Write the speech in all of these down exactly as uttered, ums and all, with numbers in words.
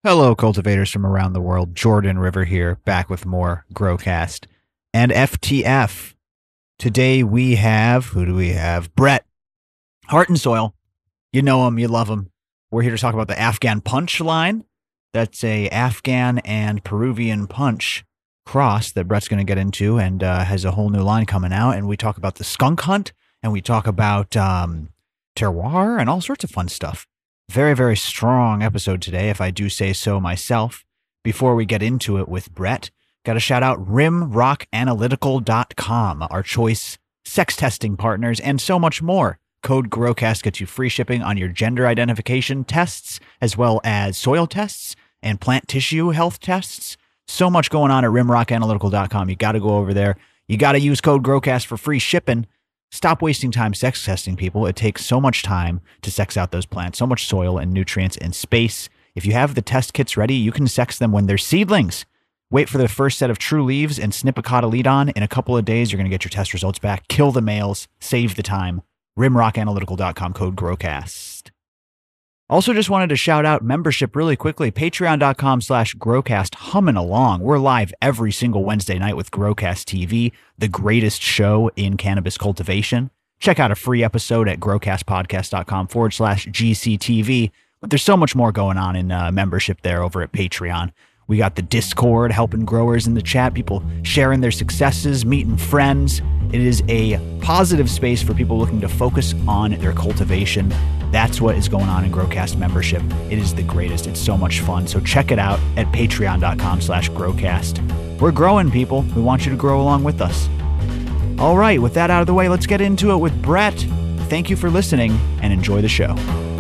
Hello, cultivators from around the world. Jordan River here, back with more Growcast and F T F. Today we have, who do we have? Brett, Heart and Soil. You know him, you love him. We're here to talk about the Afghan Punch line. That's a Afghan and Peruvian punch cross that Brett's going to get into, and uh, has a whole new line coming out. And we talk about the skunk hunt, and we talk about um, terroir and all sorts of fun stuff. Very, very strong episode today, if I do say so myself. Before we get into it with Brett, got to shout out rim rock analytical dot com, our choice sex testing partners, and so much more. Code GROWCAST gets you free shipping on your gender identification tests, as well as soil tests and plant tissue health tests. So much going on at rim rock analytical dot com. You got to go over there. You got to use code GROWCAST for free shipping. Stop wasting time sex testing, people. It takes so much time to sex out those plants, so much soil and nutrients and space. If you have the test kits ready, you can sex them when they're seedlings. Wait for the first set of true leaves and snip a cotyledon. In a couple of days, you're going to get your test results back. Kill the males. Save the time. rim rock analytical dot com, code GROWCAST. Also, just wanted to shout out membership really quickly. Patreon dot com slash GROWCAST, humming along. We're live every single Wednesday night with Growcast T V, the greatest show in cannabis cultivation. Check out a free episode at growcastpodcast dot com forward slash GCTV. But there's so much more going on in uh, membership there over at Patreon. We got the Discord helping growers in the chat, people sharing their successes, meeting friends. It is a positive space for people looking to focus on their cultivation. That's what is going on in Growcast membership. It is the greatest. It's so much fun. So check it out at patreon dot com slash growcast. We're growing, people. We want you to grow along with us. All right, with that out of the way, let's get into it with Brett. Thank you for listening and enjoy the show.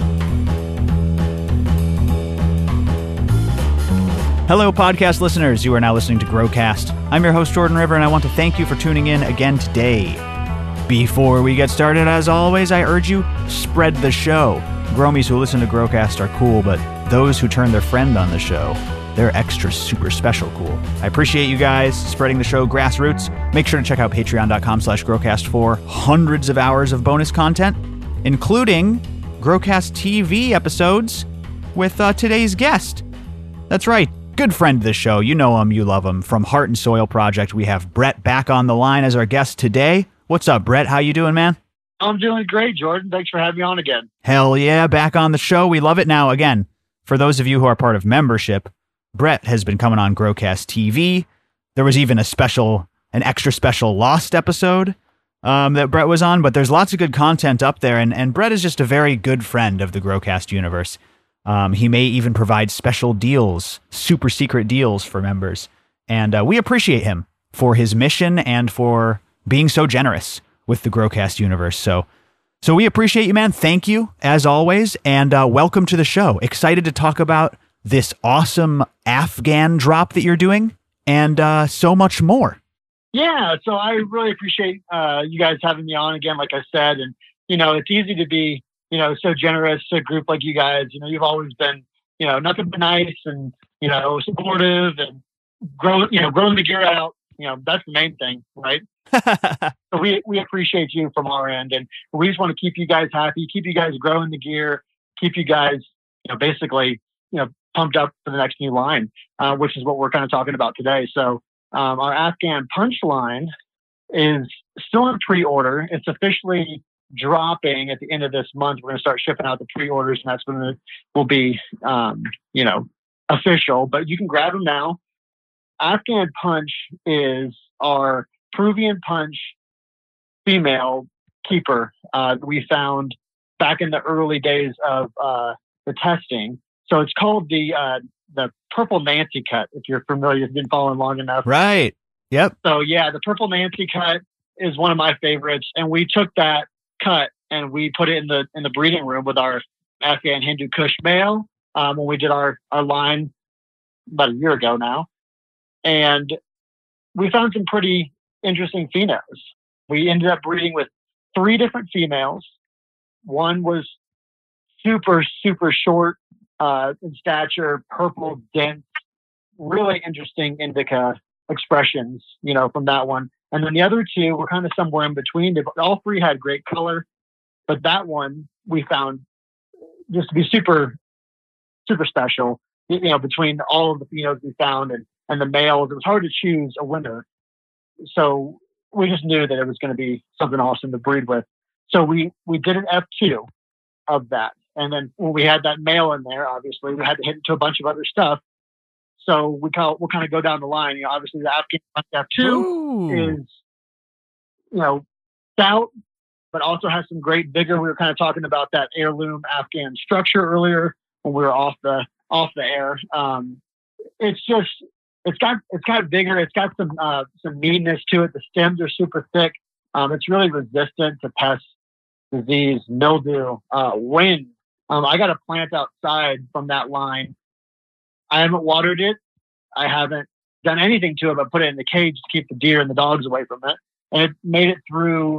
Hello, podcast listeners. You are now listening to Growcast. I'm your host, Jordan River, and I want to thank you for tuning in again today. Before we get started, as always, I urge you, spread the show. Gromies who listen to Growcast are cool, but those who turn their friend on the show, they're extra super special cool. I appreciate you guys spreading the show grassroots. Make sure to check out patreon dot com slash growcast for hundreds of hours of bonus content, including Growcast T V episodes with uh, today's guest. That's right. Good friend of the show. You know him. You love him. From Heart and Soil Project, we have Brett back on the line as our guest today. What's up, Brett? How you doing, man? I'm doing great, Jordan. Thanks for having me on again. Hell yeah, back on the show. We love it. Now, again, for those of you who are part of membership, Brett has been coming on Growcast T V. There was even a special, an extra special Lost episode um, that Brett was on, but there's lots of good content up there, and, and Brett is just a very good friend of the Growcast universe. Um, he may even provide special deals, super secret deals for members. And uh, we appreciate him for his mission and for being so generous with the Growcast universe. So so we appreciate you, man. Thank you, as always. And uh, welcome to the show. Excited to talk about this awesome Afghan drop that you're doing and uh, so much more. Yeah, so I really appreciate uh, you guys having me on again, like I said. And, you know, it's easy to be you know, so generous to a group like you guys. You know, you've always been, you know, nothing but nice and, you know, supportive and grow, you know, growing the gear out. You know, that's the main thing, right? So we, we appreciate you from our end. And we just want to keep you guys happy, keep you guys growing the gear, keep you guys, you know, basically, you know, pumped up for the next new line, uh, which is what we're kind of talking about today. So um, our Afghan Punch line is still in pre-order. It's officially dropping at the end of this month. We're going to start shipping out the pre-orders, and that's when it will be, um, you know, official. But you can grab them now. Afghan Punch is our Peruvian Punch female keeper uh, that we found back in the early days of uh, the testing. So it's called the uh, the Purple Nancy cut. If you're familiar, if you've been following long enough, right? Yep. So yeah, the Purple Nancy cut is one of my favorites, and we took that cut and we put it in the in the breeding room with our Afghan Hindu Kush male um, when we did our our line about a year ago now, and we found some pretty interesting females. We ended up breeding with three different females. One was super super short uh, in stature, purple, dense, really interesting indica expressions, you know, from that one. And then the other two were kind of somewhere in between. They, all three had great color, but that one we found just to be super, super special. you know, between all of the phenols we found and, and the males, it was hard to choose a winner. So we just knew that it was going to be something awesome to breed with. So we, we did an F two of that. And then when we had that male in there, obviously we had to hit into a bunch of other stuff. So we call, we'll kind of go down the line. You know, obviously the Afghan F two Ooh. is, you know, stout, but also has some great vigor. We were kind of talking about that heirloom Afghan structure earlier when we were off the off the air. Um, it's just it's got it's got vigor. It's got some uh, some meanness to it. The stems are super thick. Um, it's really resistant to pests, disease, mildew, uh, wind. Um, I got a plant outside from that line. I haven't watered it. I haven't done anything to it but put it in the cage to keep the deer and the dogs away from it. And it made it through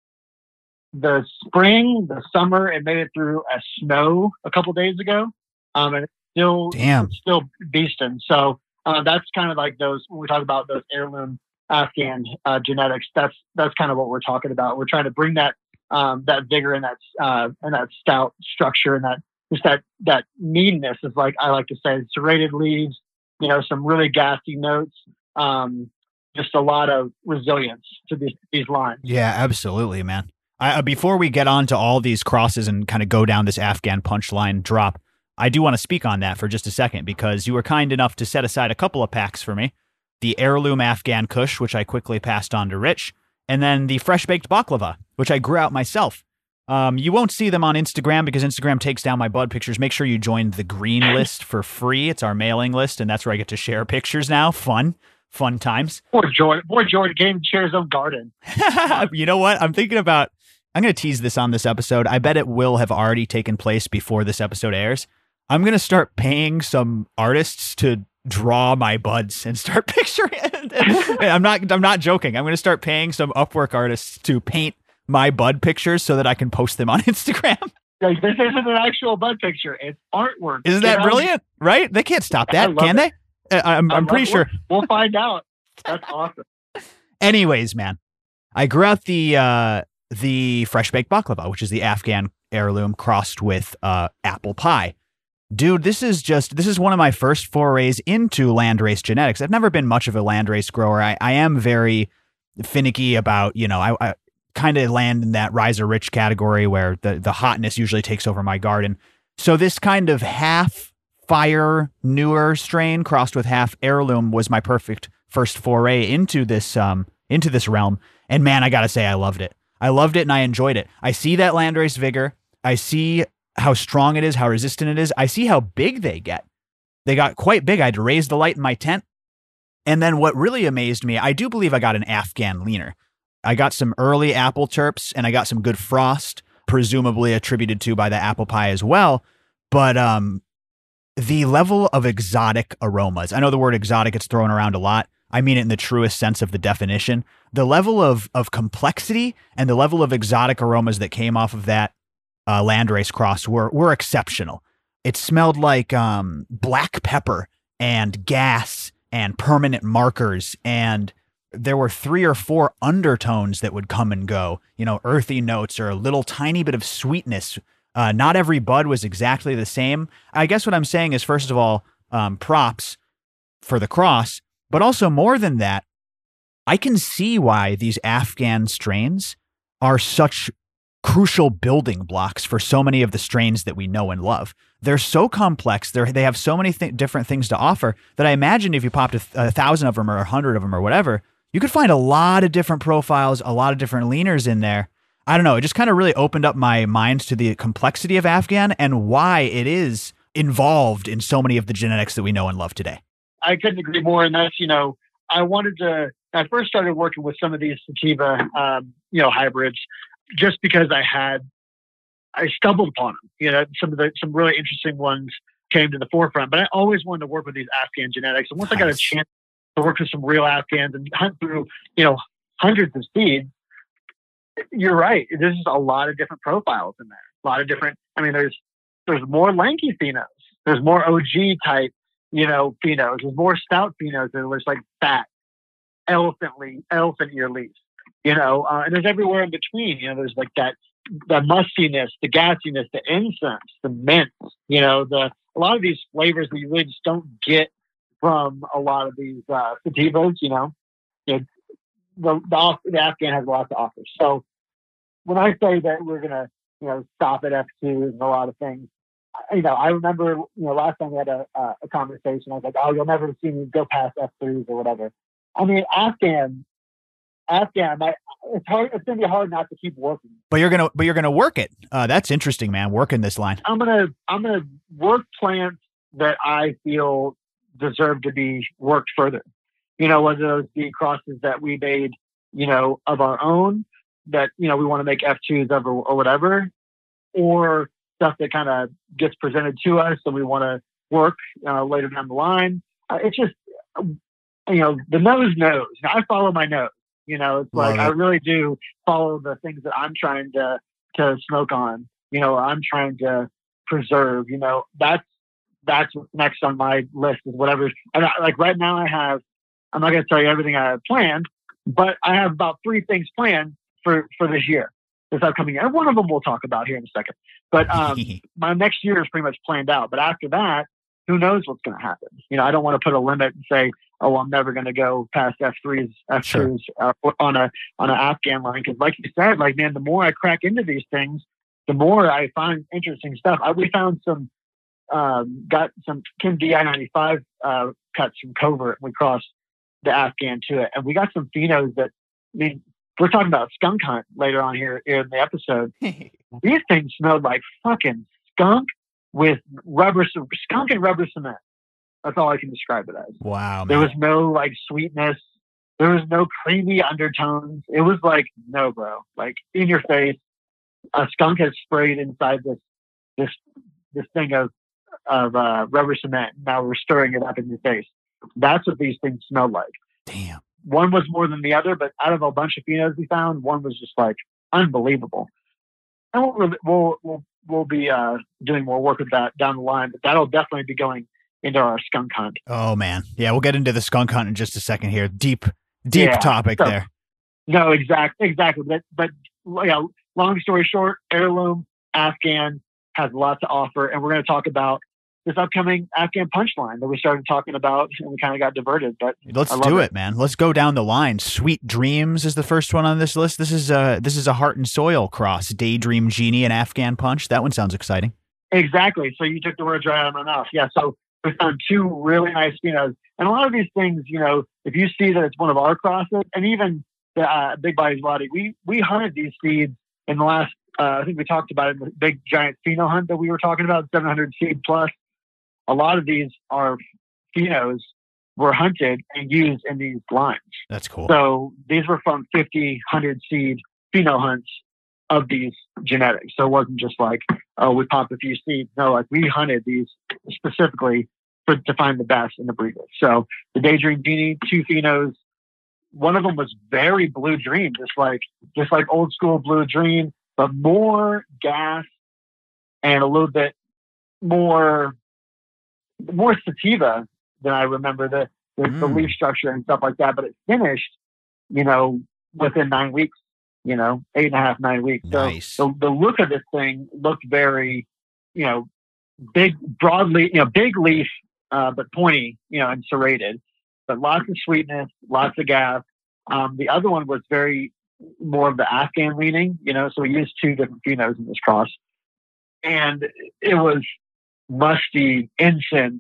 the spring, the summer. It made it through a snow a couple days ago. Um, and it's still, Damn. it's still beasting. So uh, that's kind of like those, when we talk about those heirloom Afghan uh, genetics, that's that's kind of what we're talking about. We're trying to bring that um, that vigor and that uh, and that stout structure and that just that that meanness is, like I like to say, serrated leaves, you know, some really gassy notes, um, just a lot of resilience to these these lines. Yeah, absolutely, man. I, before we get on to all these crosses and kind of go down this Afghan punchline drop, I do want to speak on that for just a second, because you were kind enough to set aside a couple of packs for me. The heirloom Afghan Kush, which I quickly passed on to Rich, and then the fresh-baked baklava, which I grew out myself. Um, you won't see them on Instagram because Instagram takes down my bud pictures. Make sure you join the green list for free. It's our mailing list, and that's where I get to share pictures now. Fun. Fun times. Poor Jordan. Poor Jordan can't share his own garden. You know what? I'm thinking about... I'm going to tease this on this episode. I bet it will have already taken place before this episode airs. I'm going to start paying some artists to draw my buds and start picturing it. I'm not, I'm not joking. I'm going to start paying some Upwork artists to paint my bud pictures so that I can post them on Instagram. Like, this isn't an actual bud picture. It's artwork. Isn't that brilliant? Right? They can't stop that, can it. they? I'm, I'm pretty sure. We'll, we'll find out. That's awesome. Anyways, man, I grew out the, uh, the fresh baked baklava, which is the Afghan heirloom crossed with uh, apple pie. Dude, this is just, this is one of my first forays into landrace genetics. I've never been much of a landrace grower. I, I am very finicky about, you know, I, I kind of land in that riser rich category where the, the hotness usually takes over my garden. So this kind of half fire newer strain crossed with half heirloom was my perfect first foray into this, um, into this realm. And man, I gotta say, I loved it. I loved it and I enjoyed it. I see that landrace vigor. I see how strong it is, how resistant it is. I see how big they get. They got quite big. I had to raise the light in my tent. And then what really amazed me, I do believe I got an Afghan leaner. I got some early apple terps and I got some good frost, presumably attributed to by the apple pie as well. But um, the level of exotic aromas, I know the word exotic gets thrown around a lot. I mean it in the truest sense of the definition. The level of of complexity and the level of exotic aromas that came off of that uh, landrace cross were were exceptional. It smelled like um, black pepper and gas and permanent markers, and there were three or four undertones that would come and go. You know, earthy notes or a little tiny bit of sweetness. Uh, not every bud was exactly the same. I guess what I'm saying is, first of all, um, props for the cross. But also more than that, I can see why these Afghan strains are such crucial building blocks for so many of the strains that we know and love. They're so complex. They're, they have so many th- different things to offer that I imagine if you popped a, th- a thousand of them or a hundred of them or whatever, you could find a lot of different profiles, a lot of different leaners in there. I don't know. It just kind of really opened up my mind to the complexity of Afghan and why it is involved in so many of the genetics that we know and love today. I couldn't agree more. And that's, you know, I wanted to, I first started working with some of these sativa, um, you know, hybrids, just because I had, I stumbled upon them, you know, some of the, some really interesting ones came to the forefront, but I always wanted to work with these Afghan genetics. And once nice. I got a chance to work with some real Afghans and hunt through, you know, hundreds of seeds, you're right. There's just a lot of different profiles in there. A lot of different, I mean, there's, there's more lanky phenos. There's more O G type, you know, phenos. There's more stout phenos that looks like fat, elephant leaf, elephant ear leaves, you know, uh, and there's everywhere in between. You know, there's like that the mustiness, the gassiness, the incense, the mint, you know, the a lot of these flavors that you really just don't get from a lot of these uh, sativas, you know. You know the, the, the Afghan has a lot to offer. So when I say that we're going to, you know, stop at F two and a lot of things, you know, I remember, you know, last time we had a, a, a conversation, I was like, oh, you'll never see me go past F threes or whatever. I mean, Afghan, Afghan, I, it's hard. It's going to be hard not to keep working. But you're gonna, but you're gonna work it. Uh, that's interesting, man. Working this line. I'm gonna, I'm gonna work plants that I feel deserve to be worked further. You know, whether those be crosses that we made, you know, of our own that, you know, we want to make F twos of or, or whatever, or stuff that kind of gets presented to us and we want to work uh, later down the line. Uh, it's just, you know, the nose knows. I follow my nose. You know, it's Love like it. I really do follow the things that I'm trying to to smoke on. You know, I'm trying to preserve. You know, that's that's what's next on my list is whatever. And I, like right now, I have. I'm not going to tell you everything I have planned, but I have about three things planned for for this year, this upcoming year. And one of them we'll talk about here in a second. But um, my next year is pretty much planned out. But after that, who knows what's going to happen? You know, I don't want to put a limit and say, oh, I'm never going to go past F threes, F twos sure. uh, on a on an Afghan line. Because like you said, like, man, the more I crack into these things, the more I find interesting stuff. I, we found some, um, got some Kim D I ninety-five uh, cuts from Covert. We crossed the Afghan to it. And we got some phenos that, I mean, we're talking about skunk hunt later on here in the episode. These things smelled like fucking skunk with rubber, skunk and rubber cement. That's all I can describe it as. Wow, man. There was no like sweetness. There was no creamy undertones. It was like, no, bro, like in your face. A skunk has sprayed inside this, this, this thing of, of uh, rubber cement. Now we're stirring it up in your face. That's what these things smelled like. Damn. One was more than the other, but out of a bunch of phenos we found, one was just like unbelievable. And we'll we'll we'll, we'll be uh, doing more work with that down the line, but that'll definitely be going into our skunk hunt. Oh man, yeah, we'll get into the skunk hunt in just a second here. Deep, deep yeah, topic so, there. No, exactly, exactly. But but yeah, long story short, Heirloom Afghan has a lot to offer, and we're going to talk about this upcoming Afghan punchline that we started talking about, and we kind of got diverted. But let's do it, it, man. Let's go down the line. Sweet Dreams is the first one on this list. This is uh this is a Heart and Soil cross. Daydream Genie and Afghan Punch. That one sounds exciting. Exactly. So you took the words right out of my mouth. Yeah. So we found two really nice phenos, and a lot of these things, you know, if you see that it's one of our crosses, and even the uh, Big Body's Body, we we hunted these seeds in the last. Uh, I think we talked about it in the big giant pheno hunt that we were talking about, seven hundred seed plus. A lot of these are phenos were hunted and used in these lines. That's cool. So these were from fifty, one hundred seed pheno hunts of these genetics. So it wasn't just like, oh, we popped a few seeds. No, like we hunted these specifically for, to find the best in the breeders. So the Daydream Genie, two phenos. One of them was very Blue Dream, just like just like old school Blue Dream, but more gas and a little bit more. more sativa than I remember the, the, mm. the leaf structure and stuff like that, but it finished, you know, within nine weeks, you know, eight and a half, nine weeks. Nice. So the, the look of this thing looked very, you know, big, broadly, you know, big leaf, uh, but pointy, you know, and serrated, but lots of sweetness, lots of gas. Um, the other one was very more of the Afghan leaning, you know, so we used two different phenos in this cross, and it was musty incense,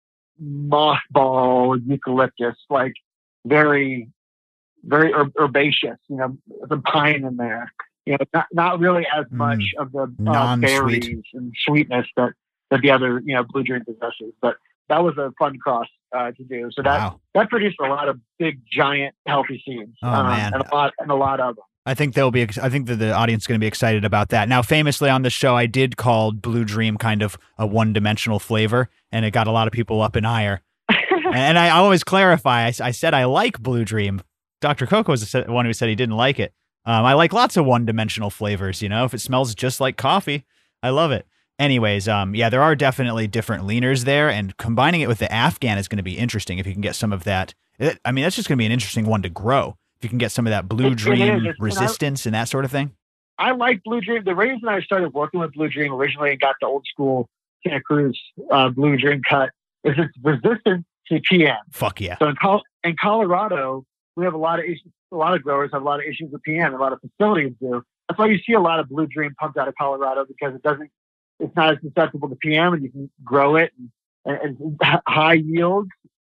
mothball, eucalyptus, like very, very herb- herbaceous, you know, the pine in there, you know, not, not really as much mm, of the uh, berries and sweetness that, that the other, you know, Blue Dream possesses. But that was a fun cross uh, to do. So that, wow. that produced a lot of big, giant, healthy seeds. Oh, um, man. And a lot, and a lot of them. I think they'll be. I think that the audience is going to be excited about that. Now, famously on the show, I did call Blue Dream kind of a one-dimensional flavor, and it got a lot of people up in ire. And I always clarify. I, I said I like Blue Dream. Doctor Coco was the one who said he didn't like it. Um, I like lots of one-dimensional flavors. You know, if it smells just like coffee, I love it. Anyways, um, yeah, there are definitely different leaners there, and combining it with the Afghan is going to be interesting if you can get some of that. It, I mean, that's just going to be an interesting one to grow. If you can get some of that Blue Dream resistance and that sort of thing. I like Blue Dream. The reason I started working with Blue Dream originally and got the old school Santa Cruz uh, Blue Dream cut is it's resistant to P M. Fuck yeah. So in, Col- in Colorado, we have a lot of issues. A lot of growers have a lot of issues with P M. A lot of facilities do. That's why you see a lot of Blue Dream pumped out of Colorado, because it doesn't. It's not as susceptible to P M, and you can grow it and, and, and high yields.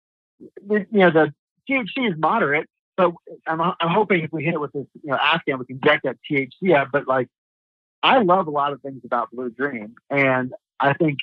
You know, the T H C is moderate, but I'm I'm hoping if we hit it with this, you know, Afghan, we can get that T H C up. But like, I love a lot of things about Blue Dream, and I think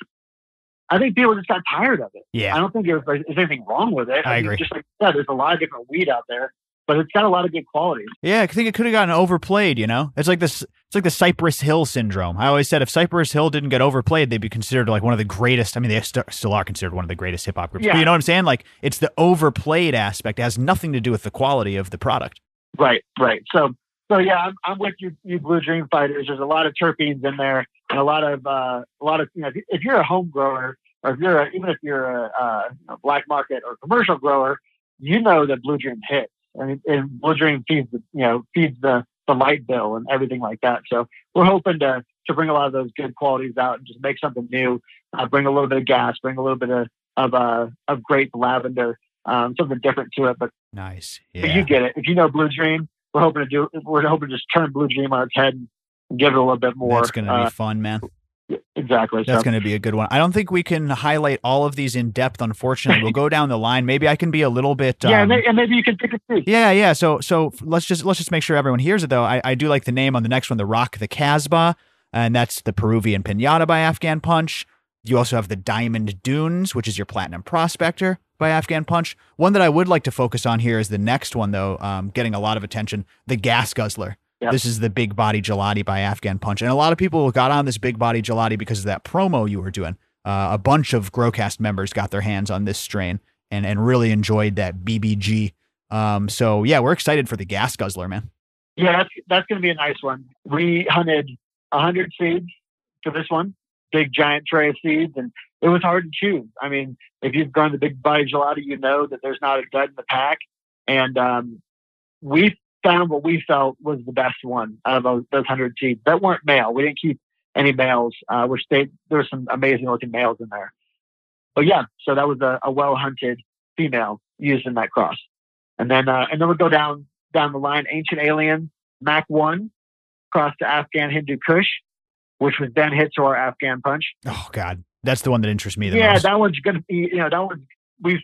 I think people just got tired of it. Yeah, I don't think there's, there's anything wrong with it. I, I agree. Just like I said, there's a lot of different weed out there, but it's got a lot of good qualities. Yeah, I think it could have gotten overplayed, you know? It's like this it's like the Cypress Hill syndrome. I always said if Cypress Hill didn't get overplayed, they'd be considered like one of the greatest. I mean, they st- still are considered one of the greatest hip hop groups. Yeah. But you know what I'm saying? Like, it's the overplayed aspect. It has nothing to do with the quality of the product. Right, right. So so yeah, I'm I'm with you, you Blue Dream fighters. There's a lot of terpenes in there, and a lot of uh, a lot of you know, if, if you're a home grower, or if you're a, even if you're a, a, a black market or commercial grower, you know that Blue Dream hits. And, and Blue Dream feeds the, you know, feeds the, the light bill and everything like that. So we're hoping to, to bring a lot of those good qualities out and just make something new, uh, bring a little bit of gas, bring a little bit of, of, uh, of grape lavender, um, something different to it. But nice. Yeah. But you get it. If you know Blue Dream, we're hoping to do, we're hoping to just turn Blue Dream on its head and give it a little bit more. That's going to uh, be fun, man. Exactly. That's so. going to be a good one. I don't think we can highlight all of these in depth, unfortunately. We'll go down the line. Maybe I can be a little bit. Um, yeah, and maybe, and maybe you can pick a few. Yeah, yeah. So, so let's just let's just make sure everyone hears it, though. I, I do like the name on the next one, the Rock the Casbah, and that's the Peruvian Pinata by Afghan Punch. You also have the Diamond Dunes, which is your Platinum Prospector by Afghan Punch. One that I would like to focus on here is the next one, though, um, getting a lot of attention, the Gas Guzzler. Yep. This is the Big Body Gelati by Afghan Punch. And a lot of people got on this Big Body Gelati because of that promo you were doing. Uh, a bunch of Growcast members got their hands on this strain and, and really enjoyed that B B G. Um, so, yeah, we're excited for the Gas Guzzler, man. Yeah, that's, that's going to be a nice one. We hunted one hundred seeds for this one, big giant tray of seeds, and it was hard to choose. I mean, if you've gone to Big Body Gelati, you know that there's not a dud in the pack. And um, we found what we felt was the best one out of those, those one hundred seeds that weren't male. We didn't keep any males, uh, which they, there were some amazing looking males in there. But yeah, so that was a, a well hunted female used in that cross. And then, uh, and then we'll go down, down the line, Ancient Alien, Mac one, cross to Afghan Hindu Kush, which was then hit to our Afghan Punch. Oh God. That's the one that interests me the yeah, most. Yeah, that one's going to be, you know, that one, we've,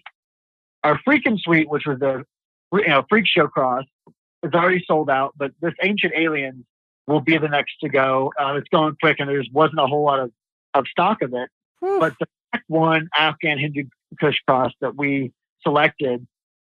our Freakin' Sweet, which was the, you know, Freak Show cross, it's already sold out, but this Ancient Alien will be the next to go. Uh, it's going quick, and there wasn't a whole lot of, of stock of it. Whew. But the Mac one Afghan Hindu Kush cross that we selected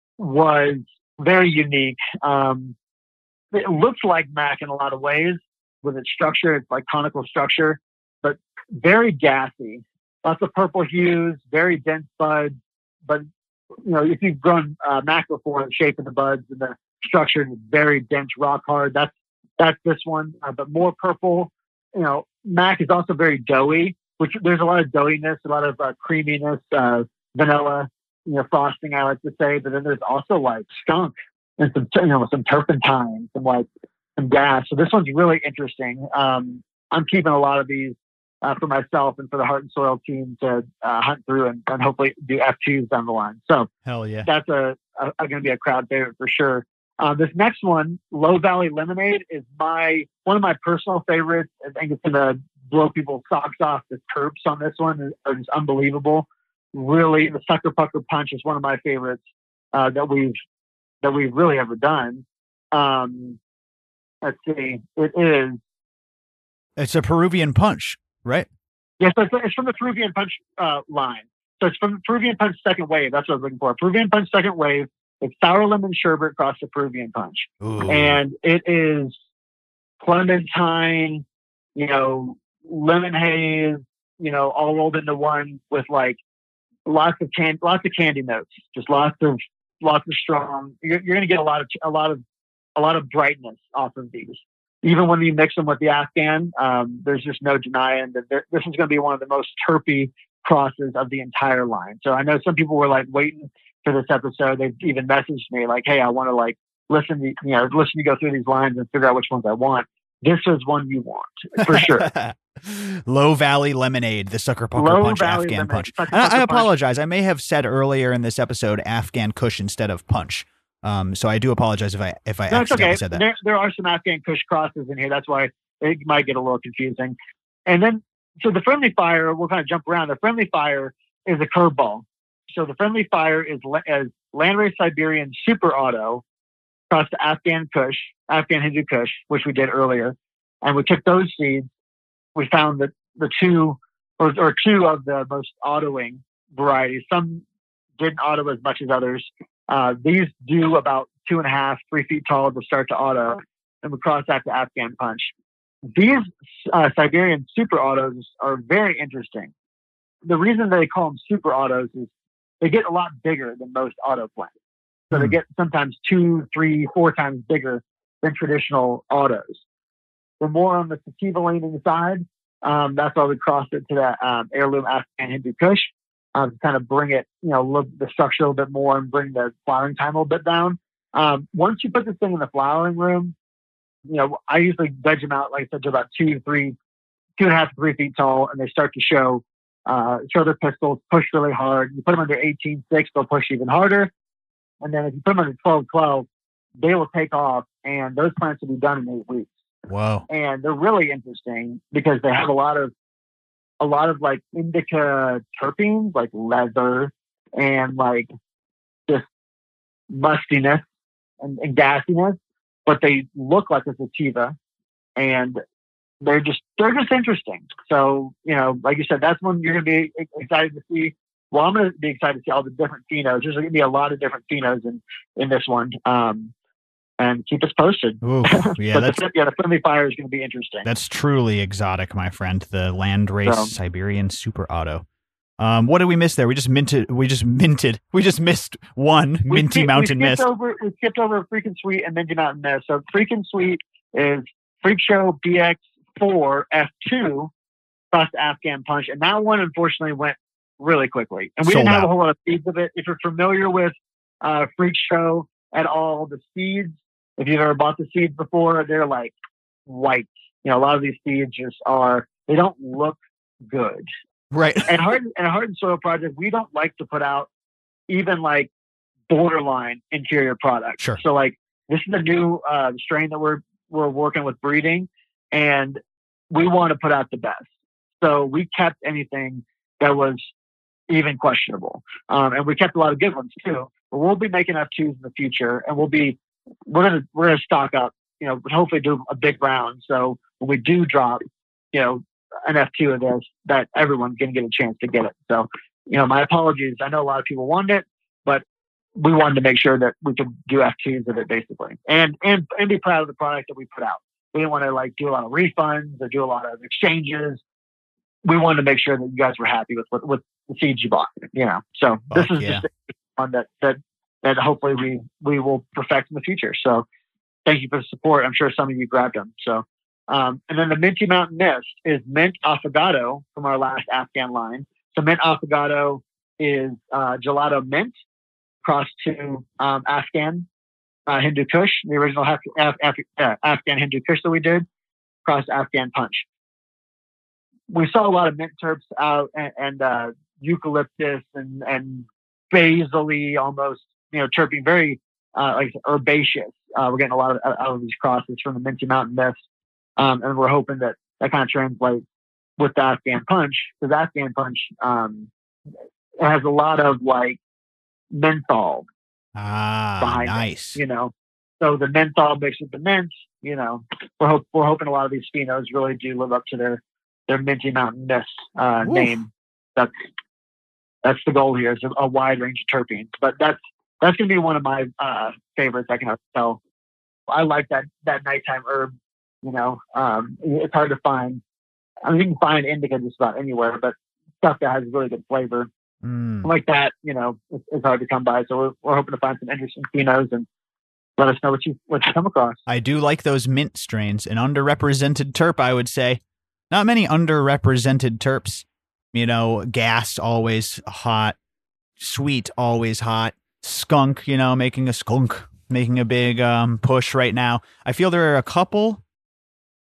was very unique. Um, it looks like Mac in a lot of ways with its structure. It's like conical structure, but very gassy. Lots of purple hues, very dense buds. But, you know, if you've grown uh, Mac before, the shape of the buds and the structure is very dense, rock hard. That's that's this one, uh, but more purple. You know, Mac is also very doughy, which there's a lot of doughiness, a lot of uh, creaminess, uh, vanilla, you know, frosting. I like to say, but then there's also like skunk and some, you know, some turpentine, some like some gas. So this one's really interesting. Um, I'm keeping a lot of these uh, for myself and for the Heart and Soil team to uh, hunt through and, and hopefully do F twos down the line. So hell yeah, that's a, a, a going to be a crowd favorite for sure. Uh, this next one, Low Valley Lemonade, is my one of my personal favorites. I think it's going to blow people's socks off. The terps on this one are just unbelievable. Really, the Sucker Pucker Punch is one of my favorites uh, that we've that we've really ever done. Um, let's see, it is. It's a Peruvian Punch, right? Yes, yeah, so it's from the Peruvian Punch uh, line. So it's from the Peruvian Punch Second Wave. That's what I was looking for. Peruvian Punch Second Wave. It's sour lemon sherbet across the Peruvian Punch. Ooh. And it is clementine, you know, lemon haze, you know, all rolled into one with like lots of can lots of candy notes, just lots of lots of strong. You're, you're going to get a lot of a lot of a lot of brightness off of these. Even when you mix them with the Afghan, um, there's just no denying that this is going to be one of the most terpy crosses of the entire line. So I know some people were like waiting for this episode. They've even messaged me like, hey, I want to like listen to, you know, listen to go through these lines and figure out which ones I want. this is one you want for sure. Low Valley Lemonade, the Sucker Pucker Low Punch Valley Afghan Lemonade, Punch. Sucker I, Pucker I Punch. apologize. I may have said earlier in this episode Afghan Kush instead of Punch. Um, so I do apologize if I if I No, it's accidentally okay. said that. There, there are some Afghan Kush crosses in here. That's why it might get a little confusing. And then, so the Friendly Fire, we'll kind of jump around. The Friendly Fire is a curveball. So the Friendly Fire is, is Landrace Siberian Super Auto across the Afghan Kush, Afghan Hindu Kush, which we did earlier. And we took those seeds. We found that the two, or, or two of the most autoing varieties. Some didn't auto as much as others. Uh, these do about two and a half, three feet tall to start to auto, and we cross that to Afghan Punch. These uh, Siberian super autos are very interesting. The reason they call them super autos is they get a lot bigger than most auto plants. So mm. they get sometimes two, three, four times bigger than traditional autos. They're more on the sativa leaning side. Um, that's why we crossed it to that um, heirloom Afghan Hindu Kush. Um, to kind of bring it, you know, look the structure a little bit more and bring the flowering time a little bit down. Um, once you put this thing in the flowering room, you know, I usually veg them out, like I said, to about two, three, two and a half to three feet tall, and they start to show, uh, show their pistils, push really hard. You put them under eighteen six, they'll push even harder. And then if you put them under twelve twelve, they will take off, and those plants will be done in eight weeks. Wow. And they're really interesting because they have a lot of a lot of like indica terpenes, like leather and like just mustiness and, and gassiness, but they look like a sativa, and they're just they're just interesting. So, you know, like you said, that's when you're going to be excited to see. Well, I'm going to be excited to see all the different phenos. There's going to be a lot of different phenos in in this one. Um, And keep us posted. Ooh, yeah, but that's, the, yeah, the Friendly Fire is going to be interesting. That's truly exotic, my friend. The Landrace So, Siberian Super Auto. Um, what did we miss there? We just minted. We just minted. We just missed one we Minty skipped, Mountain we skipped Mist. Over, we skipped over Freakin' Sweet and Minty Mountain Mist. So Freakin' Sweet is Freak Show B X four F two plus Afghan Punch, and that one unfortunately went really quickly. And we Sold didn't have out. a whole lot of seeds of it. If you're familiar with uh, Freak Show at all, the seeds. If you've ever bought the seeds before, they're like white. You know, a lot of these seeds just are, they don't look good. Right. And Hard and Heart and Soil Project, we don't like to put out even like borderline interior products. Sure. So like this is a new uh, strain that we're we're working with breeding, and we want to put out the best. So we kept anything that was even questionable, um, and we kept a lot of good ones too. But we'll be making F twos in the future, and we'll be we're gonna we're gonna stock up. You know, hopefully do a big round. So when we do drop, you know, an F two of this, that everyone's going to get a chance to get it. So, you know, my apologies. I know a lot of people wanted it, but we wanted to make sure that we could do F twos of it basically, and and and be proud of the product that we put out. We didn't want to like do a lot of refunds or do a lot of exchanges. We wanted to make sure that you guys were happy with with, with the seeds you bought. You know, so Fuck this is yeah. just one that that that hopefully we we will perfect in the future. So, thank you for the support. I'm sure some of you grabbed them. So. Um, and then the Minty Mountain Mist is Mint Affogato from our last Afghan line. So Mint Affogato is uh, gelato mint crossed to um, Afghan uh, Hindu Kush, the original Af- Af- Af- uh, Afghan Hindu Kush that we did, crossed Afghan Punch. We saw a lot of mint terps out and, and uh, eucalyptus and, and basil-y almost, you know, terpene, very uh, like herbaceous. Uh, we're getting a lot of, out of these crosses from the Minty Mountain Mist. Um, and we're hoping that that kind of translates with the Afghan Punch, because Afghan Punch um, has a lot of like menthol Ah, behind nice. it, you know. So the menthol mixed with the mint, you know, we're hope, we're hoping a lot of these phenos really do live up to their their Minty Mountain Mist uh, name. That's that's the goal here, is a, a wide range of terpenes. But that's that's going to be one of my uh, favorites. I can tell. I like that that nighttime herb. You know, um, it's hard to find. I mean, you can find indica just about anywhere, but stuff that has really good flavor Mm. like that, you know, it's, it's hard to come by. So we're, we're hoping to find some interesting phenos and let us know what you what you come across. I do like those mint strains. An underrepresented terp, I would say. Not many underrepresented terps. You know, gas always hot, sweet always hot, skunk. You know, making a skunk, making a big um, push right now. I feel there are a couple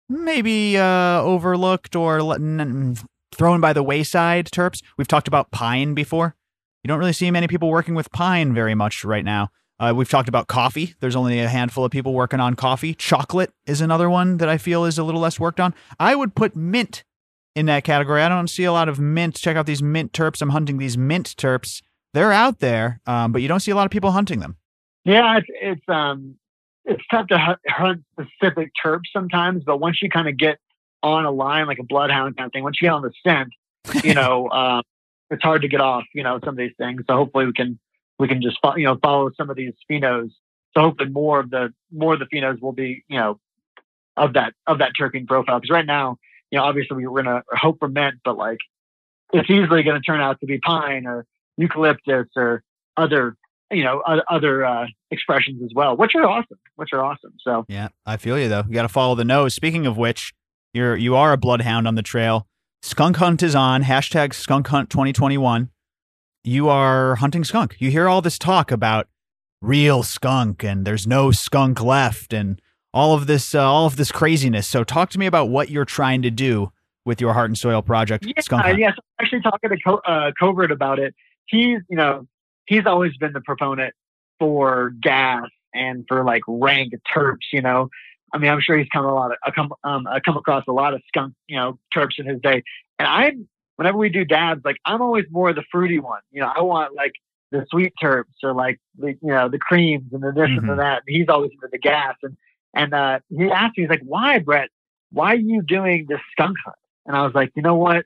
maybe uh, overlooked or let- n- thrown by the wayside terps. We've talked about pine before. You don't really see many people working with pine very much right now. Uh, we've talked about coffee. There's only a handful of people working on coffee. Chocolate is another one that I feel is a little less worked on. I would put mint in that category. I don't see a lot of mint. Check out these mint terps. I'm hunting these mint terps. They're out there, um, but you don't see a lot of people hunting them. Yeah, it's it's um it's tough to hunt, hunt specific terps sometimes, but once you kind of get on a line like a bloodhound kind of thing, once you get on the scent, you know, um, it's hard to get off. You know, some of these things. So hopefully we can we can just fo- you know follow some of these phenos. So hopefully more of the more of the phenos will be you know of that of that terpene profile. Because right now, you know, obviously we're gonna hope for mint, but like it's easily going to turn out to be pine or eucalyptus or other you know other uh, expressions as well, which are awesome, which are awesome. So yeah, I feel you though. You got to follow the nose. Speaking of which, you're you are a bloodhound on the trail. Skunk hunt is on. Hashtag skunk hunt twenty twenty-one. You are hunting skunk. You hear all this talk about real skunk and there's no skunk left and all of this uh, all of this craziness. So talk to me about what you're trying to do with your Heart and Soil project. yeah, Skunk hunt. yes, actually talking to Co- uh, Covert about it. He's you know he's always been the proponent for gas and for like rank terps. You know, I mean, I'm sure he's come a lot of uh, come um uh, come across a lot of skunk you know terps in his day. And I, whenever we do dabs, like I'm always more the fruity one. You know, I want like the sweet terps or like the you know the creams and the this Mhm. and the that. And he's always into the gas. And and uh, he asked me, he's like, "Why, Brett? Why are you doing this skunk hunt?" And I was like, you know what?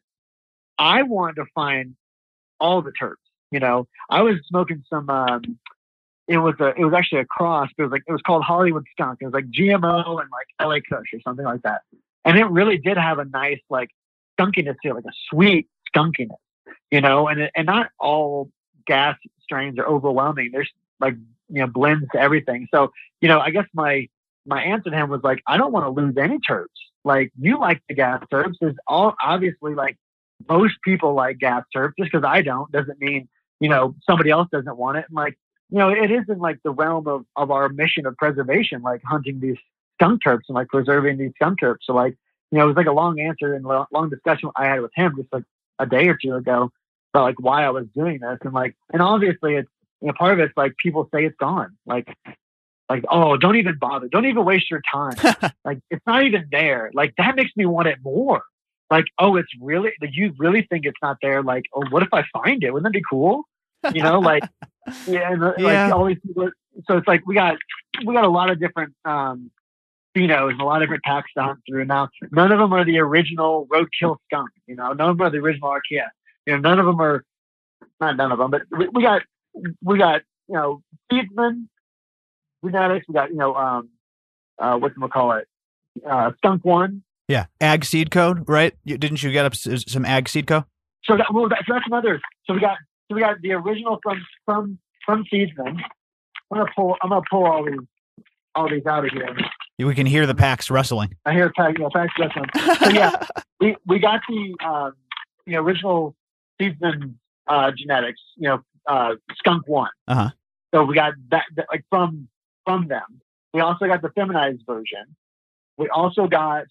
I wanted to find all the terps. You know, I was smoking some. Um, it was a. It was actually a cross. But it was like it was called Hollywood Skunk. It was like G M O and like L A Kush or something like that. And it really did have a nice like skunkiness to it, like a sweet skunkiness. You know, and it, and not all gas strains are overwhelming. There's like you know blends to everything. So you know, I guess my my answer to him was like, I don't want to lose any terps. Like you like the gas terps. There's all obviously like most people like gas terps. Just because I don't doesn't mean you know somebody else doesn't want it. And like you know, it isn't like the realm of of our mission of preservation, like hunting these skunk terps and like preserving these skunk terps. So like you know, it was like a long answer and lo- long discussion I had with him just like a day or two ago about like why I was doing this and like and obviously it's you know part of it's like people say it's gone like. Like, oh, don't even bother. Don't even waste your time. Like, it's not even there. Like, that makes me want it more. Like, oh, it's really, like, you really think it's not there? Like, oh, what if I find it? Wouldn't that be cool? You know, like, yeah, and, Yeah. like all these people. So it's like we got we got a lot of different um, phenos and a lot of different packs to hunt through. Now, none of them are the original roadkill skunk. You know, none of them are the original Archaea. You know, none of them are not none of them, but we, we got we got you know seedsmen. Genetics, we got, you know, um, uh, what do we call it? Uh, Skunk One. Yeah. Ag Seed Code, right? You, didn't you get up s- some Ag Seed Co? So that, well, that, so that's another. So we got, so we got the original from, from, from Seedsman. I'm going to pull, I'm going to pull all these, all these out of here. We can hear the packs rustling. I hear pack, you know, packs rustling. So yeah, we, we got the, um, the original Seedsman, uh, genetics, you know, uh, Skunk One. Uh-huh. So we got that, that like from, from them. We also got the feminized version. We also got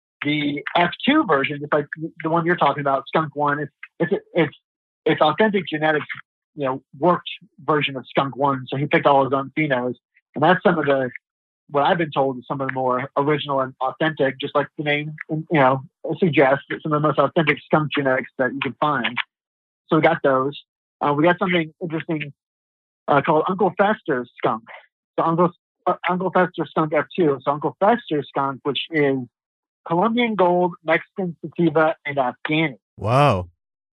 the F two version, just like the one you're talking about, Skunk One. It's it's it's it's authentic genetics, you know, worked version of Skunk One. So he picked all his own phenos, and that's some of the what I've been told is some of the more original and authentic, just like the name you know suggests, some of the most authentic skunk genetics that you can find. So we got those. Uh, we got something interesting uh, called Uncle Fester's skunk. So Uncle uh, Uncle Fester skunk F two. So Uncle Fester skunk, which is Colombian Gold, Mexican Sativa, and Afghani. Whoa.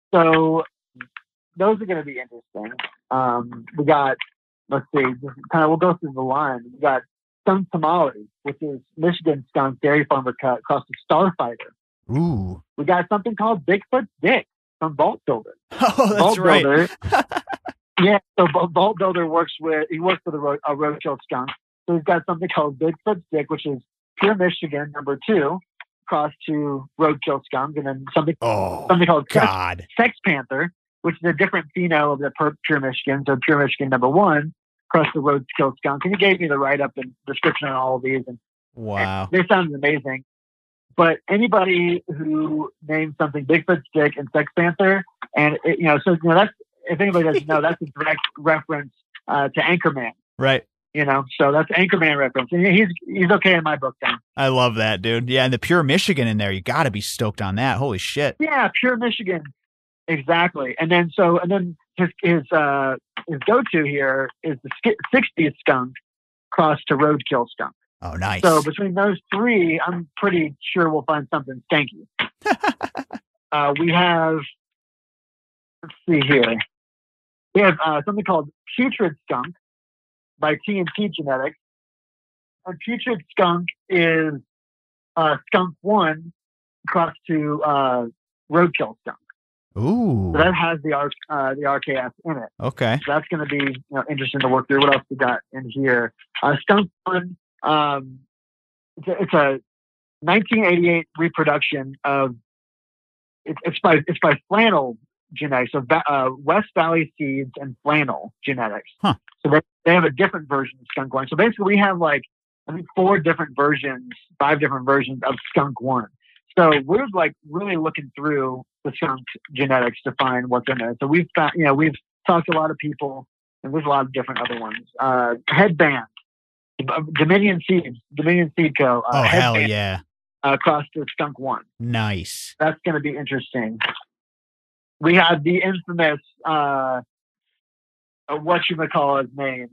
So those are going to be interesting. Um, we got, let's see, just kind of we'll go through the line. We got Skunk Tamale, which is Michigan skunk dairy farmer cut across the Starfighter. Ooh. We got something called Bigfoot Dick from Vault Builder. Oh, that's Vault right. Builder. Yeah, so Vault Builder works with, he works with a, ro- a roadkill skunk. So he's got something called Bigfoot Stick, which is pure Michigan, number two, cross to roadkill skunk, and then something Oh, something called Sex, God. Sex Panther, which is a different pheno of the per- pure Michigan. So pure Michigan, number one, cross the roadkill skunk. And he gave me the write-up and description on all of these, and Wow. and they sounded amazing. but anybody who names something Bigfoot Stick and Sex Panther, and it, you know, so you know that's if anybody doesn't know, that's a direct reference uh, to Anchorman. Right. You know, so that's Anchorman reference. And he's he's okay in my book then. I love that, dude. Yeah, and the Pure Michigan in there, you got to be stoked on that. Holy shit. Yeah, Pure Michigan. Exactly. And then so and then his his uh his go-to here is the sixties skunk crossed to roadkill skunk. Oh, nice. So between those three, I'm pretty sure we'll find something stanky. uh, we have, let's see here. We have uh, something called Putrid Skunk by T N T Genetics. And Putrid Skunk is uh, skunk one crossed to uh, roadkill skunk. Ooh. So that has the R, uh, the R K S in it. Okay. So that's going to be you know, interesting to work through. What else we got in here? Uh, skunk one. Um, it's, a, it's a nineteen eighty-eight reproduction of it, it's by it's by Flannel Genetics, so uh, West Valley Seeds and Flannel Genetics. Huh. So they they have a different version of Skunk One. So basically, we have like I think four different versions, five different versions of Skunk One. So we're like really looking through the skunk genetics to find what's in there. So we've found, you know we've talked to a lot of people, and there's a lot of different other ones. Uh, headband. Dominion Seeds, Dominion Seed Co. Uh, oh, hell yeah. Uh, across to Skunk One. Nice. That's going to be interesting. We have the infamous, uh, uh, whatchamacallit's name?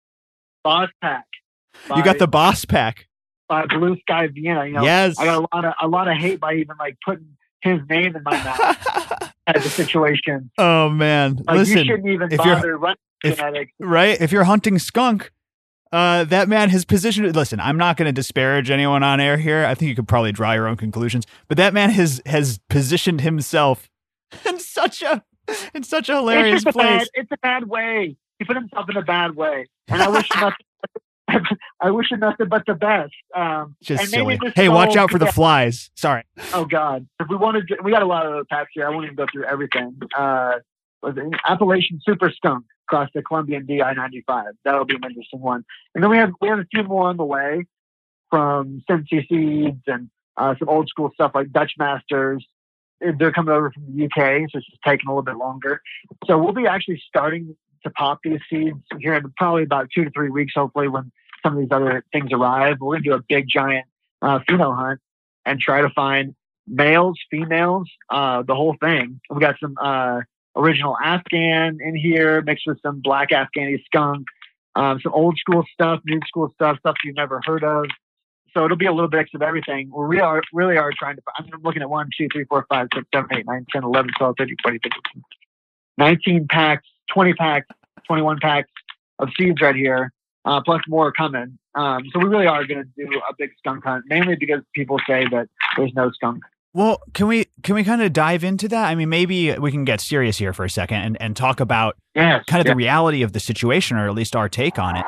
Boss Pack. By, you got the Boss Pack. By Blue Sky Vienna. You know, yes. I got a lot of, a lot of hate by even like putting his name in my mouth at the situation. Oh, man. Like, Listen, you shouldn't even bother running if, genetics. Right? If you're hunting skunk, Uh, that man has positioned. Listen, I'm not going to disparage anyone on air here. I think you could probably draw your own conclusions. But that man has has positioned himself in such a in such a hilarious it's a place. Bad, it's a bad way. He put himself in a bad way, and I wish nothing. I wish him nothing but the best. Um, Just silly. Hey, watch out for the flies. Sorry. Oh God! If we wanted, to, we got a lot of packs here. I won't even go through everything. Uh, was it Appalachian Super Skunk across the Columbian D I ninety-five. That'll be an interesting one. And then we have we have a few more on the way from Cincy Seeds and uh, some old school stuff like Dutch Masters. They're coming over from the U K, so it's just taking a little bit longer. So we'll be actually starting to pop these seeds here in probably about two to three weeks, hopefully, when some of these other things arrive. We're going to do a big, giant uh, pheno hunt and try to find males, females, uh, the whole thing. We got some uh, original Afghan in here, mixed with some black Afghani skunk, um, some old school stuff, new school stuff, stuff you've never heard of. So it'll be a little mix of everything. We really are, really are trying to, I'm looking at one, two, three, four, five, six, seven, eight, nine, ten, eleven, twelve, thirteen, fourteen, fifteen, nineteen packs, twenty packs, twenty-one packs of seeds right here, uh, plus more coming. Um, so we really are going to do a big skunk hunt, mainly because people say that there's no skunk. Well, can we can we kind of dive into that? I mean, maybe we can get serious here for a second and, and talk about yes, kind of yes. the reality of the situation, or at least our take on it.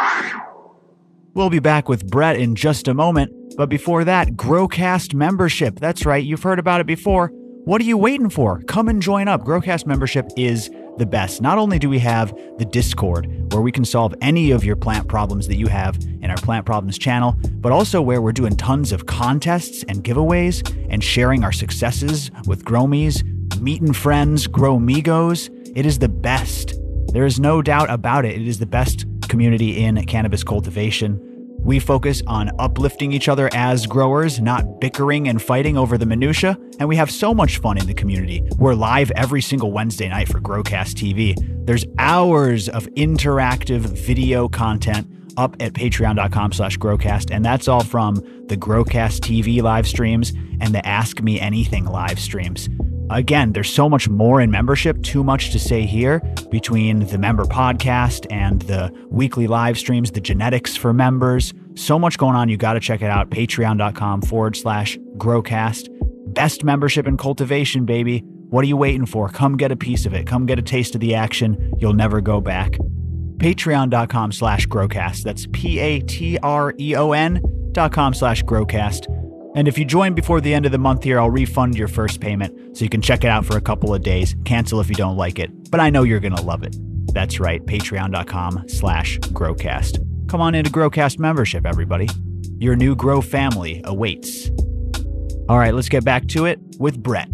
We'll be back with Brett in just a moment, but before that, Growcast membership. That's right, you've heard about it before. What are you waiting for? Come and join up. Growcast membership is the best. Not only do we have the Discord, where we can solve any of your plant problems that you have in our Plant Problems channel, but also where we're doing tons of contests and giveaways and sharing our successes with Growmies, meeting friends, Growmigos. It is the best. There is no doubt about it. It is the best community in cannabis cultivation. We focus on uplifting each other as growers, not bickering and fighting over the minutia, and we have so much fun in the community. We're live every single Wednesday night for Growcast T V. There's hours of interactive video content up at patreon.com slash Growcast, and that's all from the Growcast T V live streams and the Ask Me Anything live streams. Again, there's so much more in membership, too much to say here, between the member podcast and the weekly live streams, the genetics for members. So much going on. You got to check it out. Patreon.com forward slash Growcast. Best membership in cultivation, baby. What are you waiting for? Come get a piece of it. Come get a taste of the action. You'll never go back. Patreon.com slash Growcast. That's P-A-T-R-E-O-N dot com slash Growcast. And if you join before the end of the month here, I'll refund your first payment so you can check it out for a couple of days. Cancel if you don't like it. But I know you're going to love it. That's right, patreon.com slash Growcast. Come on into Growcast membership, everybody. Your new Grow family awaits. All right, let's get back to it with Brett.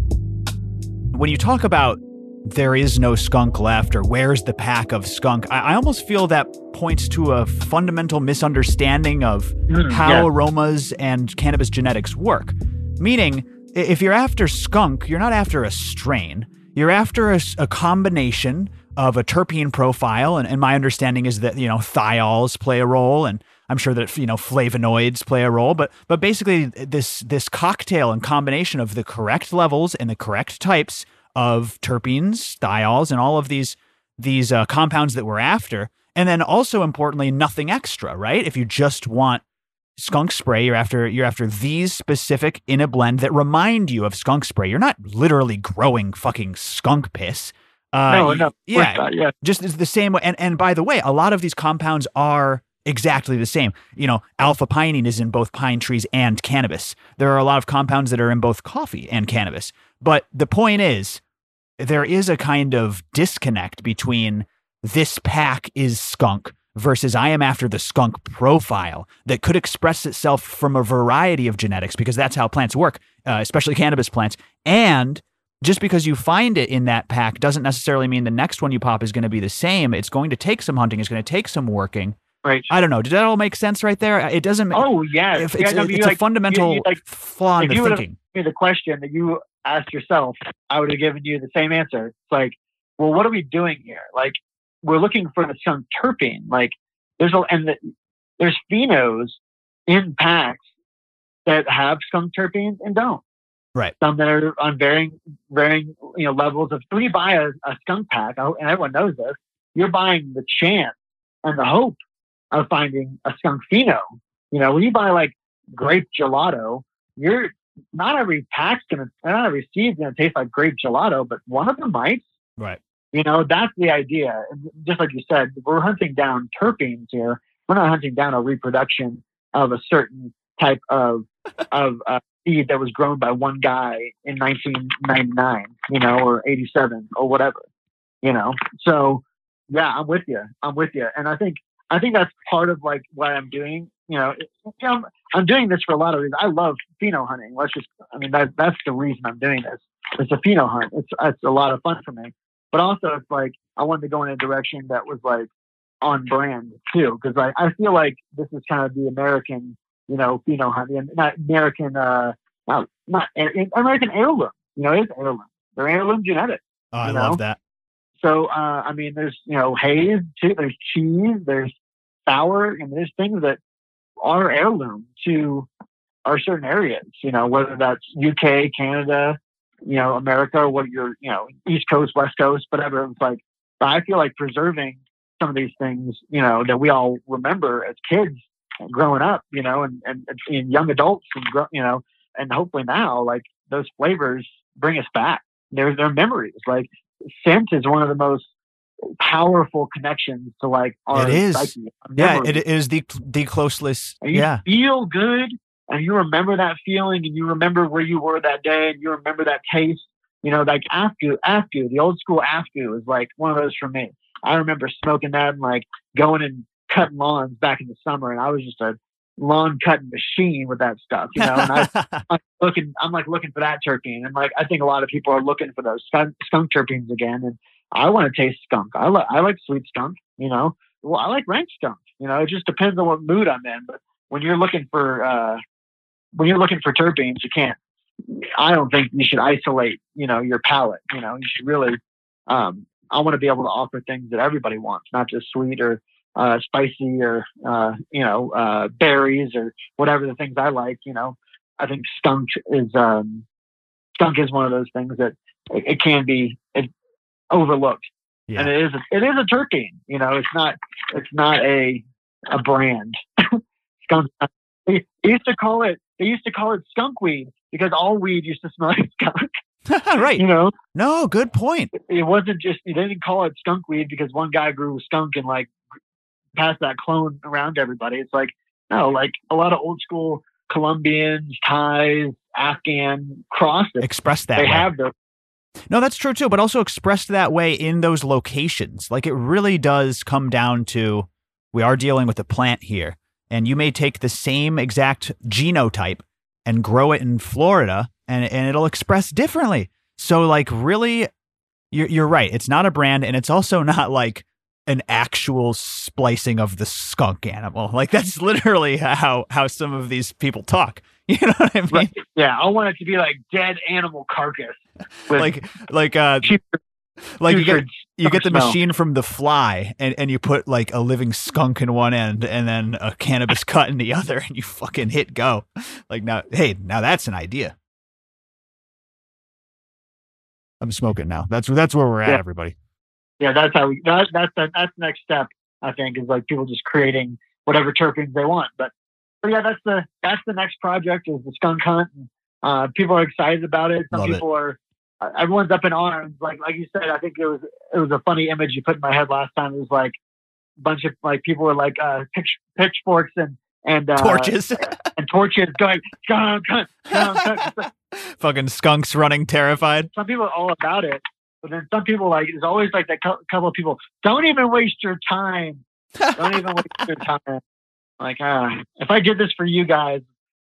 When you talk about there is no skunk left or where's the pack of skunk, I, I almost feel that points to a fundamental misunderstanding of mm, how yeah. aromas and cannabis genetics work. Meaning, if you're after skunk, you're not after a strain. You're after a, a combination of a terpene profile, and, and my understanding is that, you know, thiols play a role, and I'm sure that, you know, flavonoids play a role, but but basically this this cocktail and combination of the correct levels and the correct types of terpenes, thiols, and all of these these uh, compounds that we're after, and then also importantly, nothing extra, right? If you just want skunk spray, you're after you're after these specific in a blend that remind you of skunk spray. You're not literally growing fucking skunk piss. Uh, no, no, yeah, not, yeah, just it's the same way. And and by the way, a lot of these compounds are exactly the same. You know, alpha pinene is in both pine trees and cannabis. There are a lot of compounds that are in both coffee and cannabis. But the point is, there is a kind of disconnect between this pack is skunk versus I am after the skunk profile that could express itself from a variety of genetics, because that's how plants work, uh, especially cannabis plants. And just because you find it in that pack doesn't necessarily mean the next one you pop is going to be the same. It's going to take some hunting. It's going to take some working. Right. I don't know. Did that all make sense right there? It doesn't. Oh, yeah. If yeah it's no, it's a like, fundamental you, you, like, flaw in the you thinking. Me the question that you asked yourself, I would have given you the same answer. It's like, well, what are we doing here? Like, we're looking for the skunk terpene. Like, there's a, and the, there's phenos in packs that have skunk terpenes and don't. Right. Some that are on varying, varying, you know, levels of. When you buy a, a skunk pack, and everyone knows this, you're buying the chance and the hope of finding a skunk pheno. You know, when you buy like grape gelato, you're not every pack's gonna, not every seed's gonna taste like grape gelato, but one of them might. Right. You know, that's the idea. And just like you said, we're hunting down terpenes here. We're not hunting down a reproduction of a certain type of of uh, seed that was grown by one guy in nineteen ninety-nine, you know, or eighty-seven or whatever. You know, so yeah, I'm with you. I'm with you, and I think. I think that's part of like what I'm doing. You know, I'm, I'm doing this for a lot of reasons. I love pheno hunting. Let's just, I mean, that, that's the reason I'm doing this. It's a pheno hunt. It's, it's a lot of fun for me. But also it's like, I wanted to go in a direction that was like on brand too. Cause I, I feel like this is kind of the American, you know, pheno hunting, not American, uh, not, not American heirloom, you know, it's heirloom. They're heirloom genetics. Oh, I you love know? that. So, uh, I mean, there's, you know, haze too. There's cheese, there's sour, and there's things that are heirloom to our certain areas, you know, whether that's U K, Canada, you know, America, or what you're, you know, East Coast, West Coast, whatever. It's like, but I feel like preserving some of these things, you know, that we all remember as kids growing up, you know, and, and, and young adults, and, you know, and hopefully now, like, those flavors bring us back. They're, they're memories. Like, scent is one of the most powerful connections to like our it is psyche, our yeah it, it is the the closest and you yeah feel good and you remember that feeling and you remember where you were that day and you remember that taste, you know, like afgoo afgoo the old school afgoo is like one of those for me. I remember smoking that and like going and cutting lawns back in the summer, and I was just a lawn cutting machine with that stuff, you know. And I, I'm looking I'm like looking for that terpene, and like I think a lot of people are looking for those skunk, skunk terpenes again, and I want to taste skunk. I like I like sweet skunk, you know. Well, I like rank skunk, you know. It just depends on what mood I'm in. But when you're looking for uh, when you're looking for terpenes, you can't. I don't think you should isolate, you know, your palate. You know, you should really. Um, I want to be able to offer things that everybody wants, not just sweet or uh, spicy or uh, you know uh, berries or whatever the things I like. You know, I think skunk is um, skunk is one of those things that it, it can be. It, overlooked, yeah. And it is a, it is a terpene. You know, it's not it's not a a brand. Skunk. They used to call it they used to call it skunk weed because all weed used to smell like skunk. Right. You know. No, good point. It, it wasn't just they didn't call it skunk weed because one guy grew skunk and like passed that clone around everybody. It's like no, like a lot of old school Colombians, Thais, Afghan crossed it. Expressed that they way. have those. No, that's true too, but also expressed that way in those locations. Like it really does come down to, we are dealing with a plant here, and you may take the same exact genotype and grow it in Florida, and, and it'll express differently. So like really, you're, you're right. It's not a brand, and it's also not like an actual splicing of the skunk animal. Like that's literally how, how some of these people talk. You know what I mean? Right. Yeah. I want it to be like dead animal carcass. like, like, uh, like you get, you get the smell. machine from The Fly, and, and you put like a living skunk in one end and then a cannabis cut in the other, and you fucking hit go. Like now, hey, now that's an idea. I'm smoking now. That's that's where we're at, yeah. everybody. Yeah, that's how we. That, that's the that's the next step. I think is like people just creating whatever terpenes they want. But, but yeah, that's the that's the next project is the skunk hunt. And, uh, people are excited about it. Some Love people it. are. Everyone's up in arms. Like like you said, I think it was it was a funny image you put in my head last time. It was like a bunch of like people were like uh, pitch, pitchforks and and uh, torches and torches going skunk hunt, skunk hunt. Fucking skunks running terrified. Some people are all about it, but then some people like there's always like that couple of people. Don't even waste your time. Don't even waste your time. Like, uh, if I did this for you guys,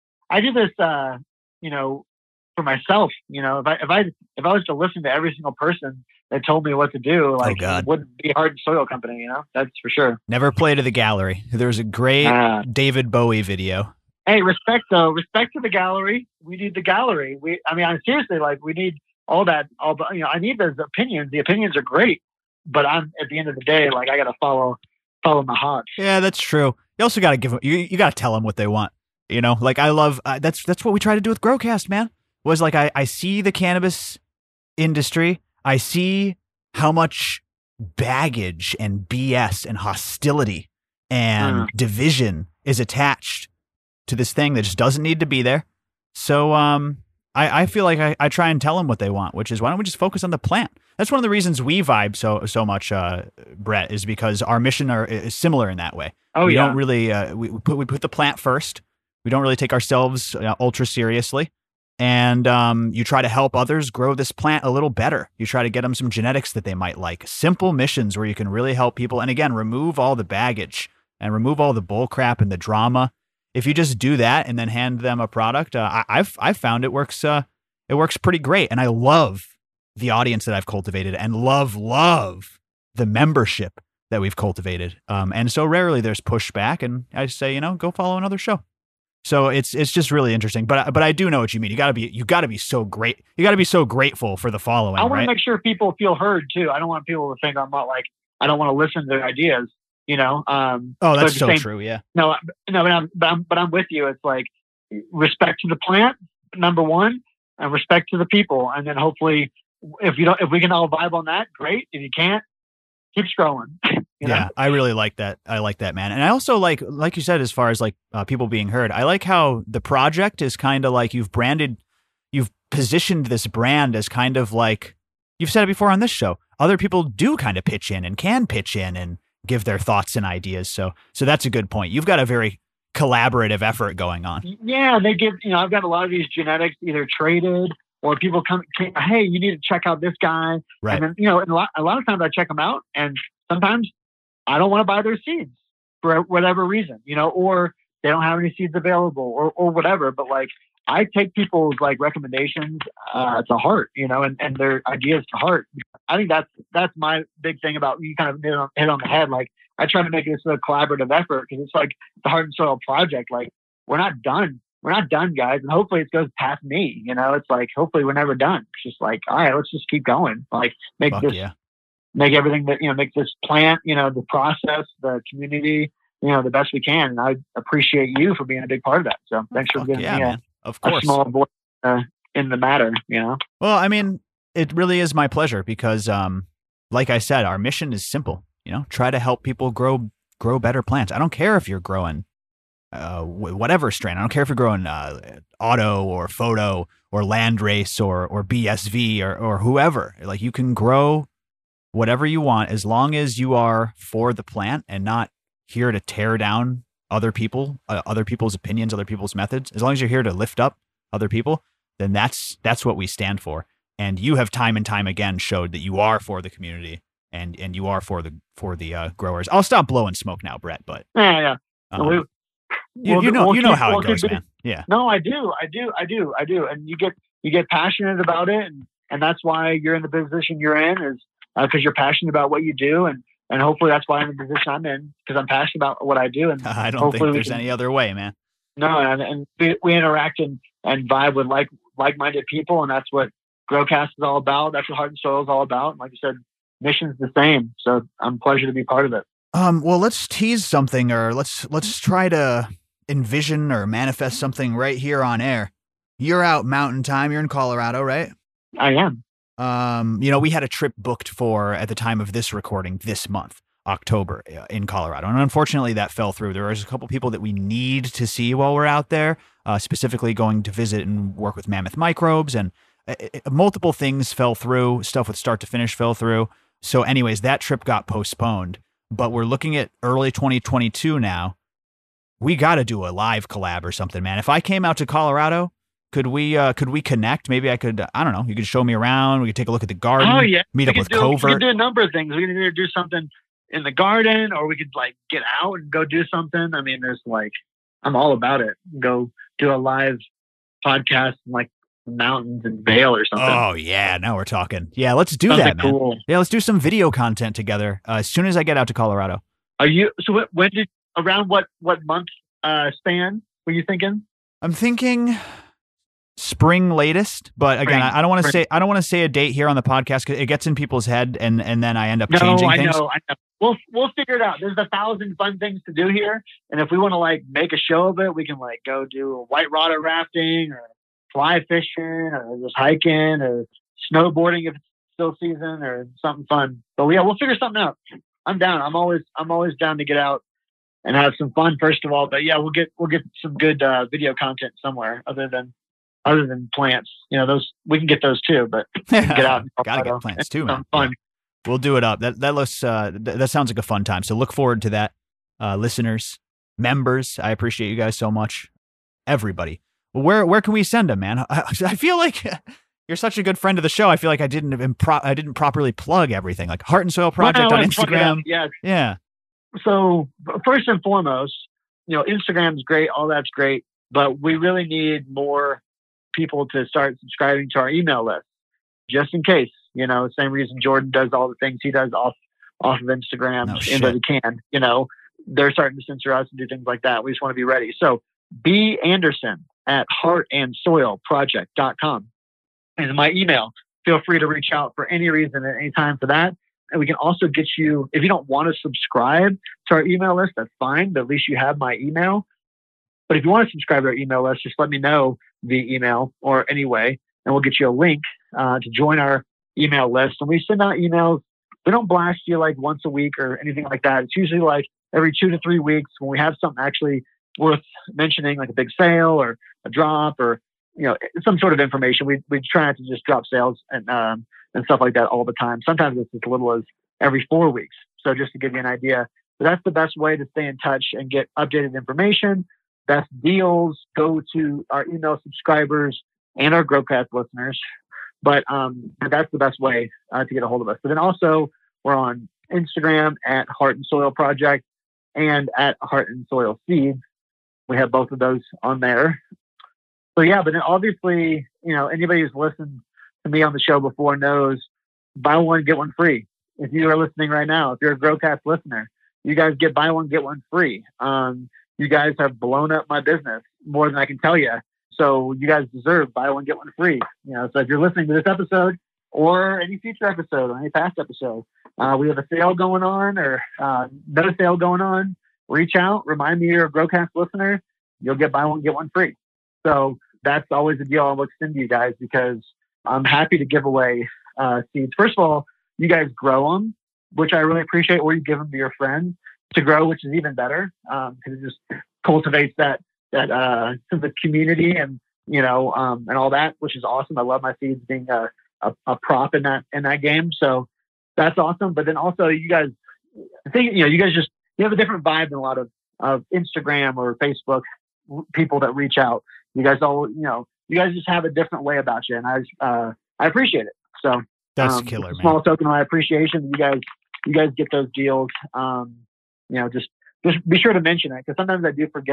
I did this, uh, you know, for myself. You know, if I if I if I was to listen to every single person that told me what to do, like, oh, it wouldn't be Heart and Soil Company. You know, that's for sure. Never play to the gallery. There's a great uh, David Bowie video. Hey, respect though. Respect to the gallery. We need the gallery. We, I mean, I'm seriously like, we need all that. All you know, I need those opinions. The opinions are great, but I'm at the end of the day, like, I got to follow, follow my heart. Yeah, that's true. You also got to give them. You, you got to tell them what they want. You know, like I love. Uh, that's that's what we try to do with Growcast, man. Was like I I see the cannabis industry. I see how much baggage and B S and hostility and mm. division is attached to this thing that just doesn't need to be there. So um, I, I feel like I, I try and tell them what they want, which is why don't we just focus on the plant? That's one of the reasons we vibe so so much, uh, Brett, is because our mission are, is similar in that way. Oh, we yeah. don't really, uh, we, we, put, we put the plant first. We don't really take ourselves uh, ultra seriously. And um, you try to help others grow this plant a little better. You try to get them some genetics that they might like. Simple missions where you can really help people. And again, remove all the baggage and remove all the bull crap and the drama. If you just do that and then hand them a product, uh, I, I've I've found it works. Uh, it works pretty great, and I love the audience that I've cultivated, and love love the membership that we've cultivated. Um, and so rarely there's pushback, and I say, you know, go follow another show. So it's it's just really interesting. But but I do know what you mean. You gotta be you gotta be so great. You gotta be so grateful for the following. I want right? to make sure people feel heard too. I don't want people to think I'm not like I don't want to listen to their ideas. You know. Um, oh, that's so same, true. Yeah. No, no, but I'm, but I'm but I'm with you. It's like respect to the plant, number one, and respect to the people, and then hopefully, if you don't, if we can all vibe on that, great. If you can't, keep scrolling. You know? Yeah, I really like that. I like that, man. And I also like, like you said, as far as like uh, people being heard, I like how the project is kind of like you've branded, you've positioned this brand as kind of like, you've said it before on this show, other people do kind of pitch in and can pitch in and give their thoughts and ideas. So, so that's a good point. You've got a very collaborative effort going on. Yeah, they give, you know, I've got a lot of these genetics either traded or people come, hey, you need to check out this guy. Right. And then, you know, and a lot, a lot of times I check them out and sometimes I don't want to buy their seeds for whatever reason, you know, or they don't have any seeds available or, or whatever. But like, I take people's like recommendations uh, to heart, you know, and, and their ideas to heart. I think that's, that's my big thing about, you kind of hit on, hit on the head. Like I try to make this a collaborative effort because it's like the Heart and Soil project. Like we're not done. We're not done, guys. And hopefully it goes past me, you know, it's like, hopefully we're never done. It's just like, all right, let's just keep going. Like make Fuck this, yeah. make everything that, you know, make this plant, you know, the process, the community, you know, the best we can. And I appreciate you for being a big part of that. So thanks for Fuck giving yeah, me a, man. Of course. a small voice uh, in the matter, you know? Well, I mean, it really is my pleasure because, um, like I said, our mission is simple, you know, try to help people grow, grow better plants. I don't care if you're growing, uh, whatever strain. I don't care if you're growing, uh, auto or photo or landrace or, or B S V or, or whoever. Like you can grow whatever you want as long as you are for the plant and not here to tear down other people, uh, other people's opinions, other people's methods. As long as you're here to lift up other people, then that's that's what we stand for. And you have time and time again showed that you are for the community and and you are for the for the uh, growers. I'll stop blowing smoke now, Brett. But yeah, yeah. Um, we, You, we'll, you know, we'll you know keep, how we'll it goes, keep, man. Yeah. No, I do, I do, I do, I do. And you get you get passionate about it, and and that's why you're in the position you're in, is because uh, you're passionate about what you do, and and hopefully that's why I'm in the position I'm in, because I'm passionate about what I do. And I don't hopefully think there's can, any other way, man. No, and, and we, we interact and, and vibe with like like-minded people, and that's what Growcast is all about. That's what Heart and Soil is all about. And like you said, mission's the same. So I'm pleasure to be part of it. Um, well, let's tease something, or let's let's try to envision or manifest something right here on air. You're out mountain time. You're in Colorado, right? I am. Um, you know, we had a trip booked for at the time of this recording this month, October, in Colorado, and unfortunately that fell through. There was a couple people that we need to see while we're out there, uh, specifically going to visit and work with Mammoth Microbes, and uh, multiple things fell through. Stuff with Start to Finish fell through. So, anyways, that trip got postponed. But we're looking at early twenty twenty-two now. We got to do a live collab or something, man. If I came out to Colorado, could we uh, could we connect? Maybe I could, I don't know, you could show me around. We could take a look at the garden. Oh, yeah. Meet we up with do, Covert. We could do a number of things. We could either do something in the garden, or we could like get out and go do something. I mean, there's like, I'm all about it. Go do a live podcast in like mountains and Vail or something. Oh yeah, now we're talking. Yeah, let's do Something that, man. Cool. Yeah, let's do some video content together uh, as soon as I get out to Colorado. Are you? So what, when did around what what month uh, span were you thinking? I'm thinking spring latest, but again, Spring. I, I don't want to Spring. say I don't want to say a date here on the podcast because it gets in people's head, and and then I end up no, changing I things. know, I know. We'll we'll figure it out. There's a thousand fun things to do here, and if we want to like make a show of it, we can like go do white water rafting or fly fishing or just hiking or snowboarding if it's still season or something fun. But yeah, we'll figure something out. I'm down. I'm always I'm always down to get out and have some fun first of all. But yeah, we'll get we'll get some good uh, video content somewhere other than other than plants. You know, those we can get those too. But we can get out. Gotta get plants too, man. Fun. Yeah. We'll do it up. That that looks uh, th- that sounds like a fun time. So look forward to that, uh, listeners, members. I appreciate you guys so much. Everybody. Well, where where can we send them, man? I, I feel like you're such a good friend of the show. I feel like I didn't impro- I didn't properly plug everything. Like Heart and Soil Project well, on Instagram. Yeah. Yeah. So first and foremost, you know, Instagram's great. All that's great, but we really need more people to start subscribing to our email list, just in case. You know, same reason Jordan does all the things he does off off of Instagram, no in that he can. You know, they're starting to censor us and do things like that. We just want to be ready. So B Anderson at heart and soil project dot com is my email. Feel free to reach out for any reason at any time for that. And we can also get you, if you don't want to subscribe to our email list, that's fine, but at least you have my email. But if you want to subscribe to our email list, just let me know via email or anyway, and we'll get you a link uh, to join our email list. And we send out emails. We don't blast you like once a week or anything like that. It's usually like every two to three weeks when we have something actually worth mentioning, like a big sale or a drop or, you know, some sort of information. We we try not to just drop sales and um, and stuff like that all the time. Sometimes it's as little as every four weeks. So just to give you an idea, but that's the best way to stay in touch and get updated information, best deals, go to our email subscribers and our Growcast listeners. But um, that's the best way uh, to get a hold of us. But then also we're on Instagram at Heart and Soil Project and at Heart and Soil Seeds. We have both of those on there. So yeah, but then obviously, you know, anybody who's listened to me on the show before knows buy one, get one free. If you are listening right now, if you're a Growcast listener, you guys get buy one, get one free. Um, you guys have blown up my business more than I can tell you. So you guys deserve buy one, get one free. You know, so if you're listening to this episode or any future episode or any past episode, uh, we have a sale going on or uh, no sale going on, reach out, remind me you're a Growcast listener, you'll get buy one, get one free. So that's always a deal I'll extend to you guys because I'm happy to give away uh, seeds. First of all, you guys grow them, which I really appreciate, or you give them to your friends to grow, which is even better because um, it just cultivates that that uh, sense of community and you know um, and all that, which is awesome. I love my seeds being a, a, a prop in that in that game, so that's awesome. But then also, you guys, I think you know, you guys just you have a different vibe than a lot of of Instagram or Facebook people that reach out. You guys all, you know, you guys just have a different way about you, and I uh, I appreciate it. So that's um, killer, a man. Small token of my appreciation. You guys, you guys get those deals. Um, you know, just just be sure to mention it because sometimes I do forget.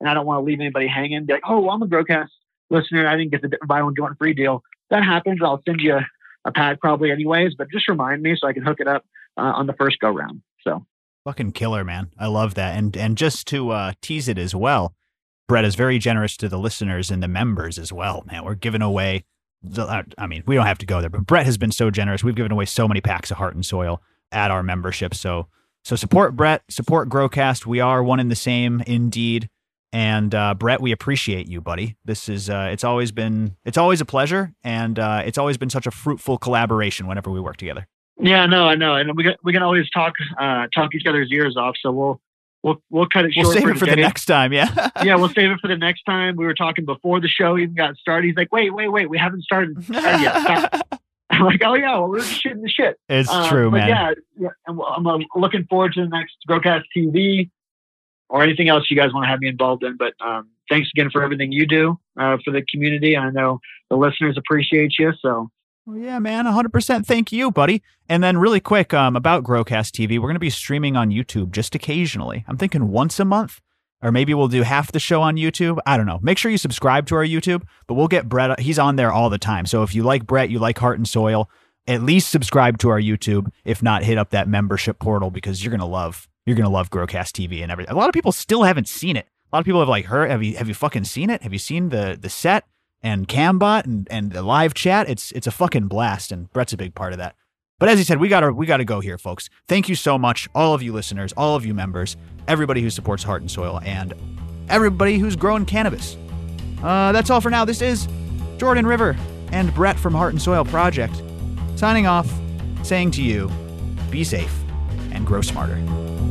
and I don't want to leave anybody hanging. Be like, oh, well, I'm a Growcast listener. I didn't get the buy one, get one free deal. That happens. I'll send you a, a pack probably anyways, but just remind me so I can hook it up uh, on the first go round. So fucking killer, man. I love that. And, and just to uh, tease it as well, Brett is very generous to the listeners and the members as well, man. We're giving away, the, I mean, we don't have to go there, but Brett has been so generous. We've given away so many packs of Heart and Soil at our membership. So, so support Brett, support Growcast. We are one and the same indeed. And uh, Brett, we appreciate you, buddy. This is, uh, it's always been, it's always a pleasure. And uh, it's always been such a fruitful collaboration whenever we work together. Yeah, no, I know. And we can, we can always talk, uh, talk each other's ears off. So we'll, We'll we'll cut it short. We'll save for it for today. the next time. Yeah. Yeah, we'll save it for the next time. We were talking before the show even got started. He's like, wait, wait, wait. We haven't started, started yet. Stop. I'm like, oh, yeah, well, we're just shooting the shit. It's um, true, but man. Yeah, yeah, I'm uh, looking forward to the next Growcast T V or anything else you guys want to have me involved in. But um, thanks again for everything you do uh, for the community. I know the listeners appreciate you. So. Well, yeah, man, one hundred percent. Thank you, buddy. And then really quick um, about Growcast T V, we're going to be streaming on YouTube just occasionally. I'm thinking once a month, or maybe we'll do half the show on YouTube. I don't know. Make sure you subscribe to our YouTube, but we'll get Brett. He's on there all the time. So if you like Brett, you like Heart and Soil, at least subscribe to our YouTube. If not, hit up that membership portal because you're going to love, you're going to love Growcast T V and everything. A lot of people still haven't seen it. A lot of people have like heard, have you, have you fucking seen it? Have you seen the, the set? And Cambot and, and the live chat, it's it's a fucking blast, and Brett's a big part of that. But as he said, we gotta we gotta go here, folks. Thank you so much, all of you listeners, all of you members, everybody who supports Heart and Soil, and everybody who's growing cannabis. Uh, that's all for now. This is Jordan River and Brett from Heart and Soil Project, signing off, saying to you, be safe and grow smarter.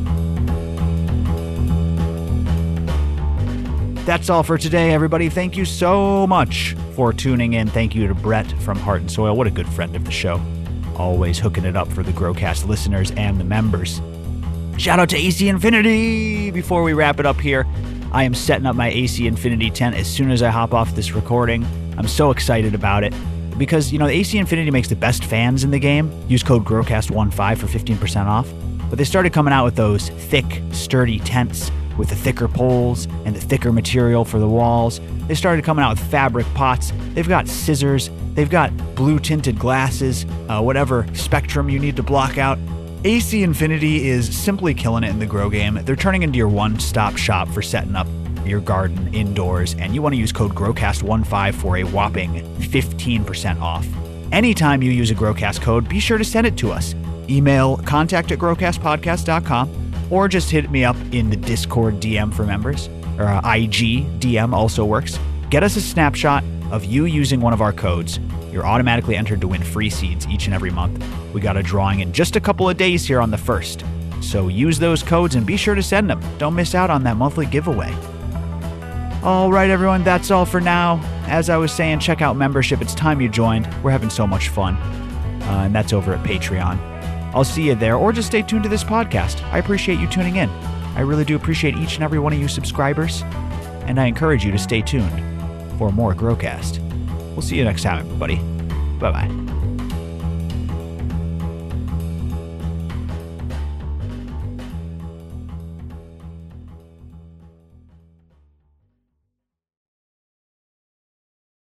That's all for today, everybody. Thank you so much for tuning in. Thank you to Brett from Heart and Soil. What a good friend of the show. Always hooking it up for the Growcast listeners and the members. Shout out to A C Infinity. Before we wrap it up here, I am setting up my A C Infinity tent as soon as I hop off this recording. I'm so excited about it because, you know, the A C Infinity makes the best fans in the game. Use code Growcast fifteen for fifteen percent off. But they started coming out with those thick, sturdy tents with the thicker poles and the thicker material for the walls. They started coming out with fabric pots. They've got scissors. They've got blue tinted glasses, uh, whatever spectrum you need to block out. A C Infinity is simply killing it in the grow game. They're turning into your one-stop shop for setting up your garden indoors, and you want to use code Growcast fifteen for a whopping fifteen percent off. Anytime you use a Growcast code, be sure to send it to us. Email contact at growcast podcast dot com. Or just hit me up in the Discord D M for members, or uh, I G D M also works. Get us a snapshot of you using one of our codes. You're automatically entered to win free seeds each and every month. We got a drawing in just a couple of days here on the first. So use those codes and be sure to send them. Don't miss out on that monthly giveaway. All right, everyone, that's all for now. As I was saying, check out membership. It's time you joined. We're having so much fun. Uh, and that's over at Patreon. I'll see you there, or just stay tuned to this podcast. I appreciate you tuning in. I really do appreciate each and every one of you subscribers, and I encourage you to stay tuned for more Growcast. We'll see you next time, everybody. Bye-bye.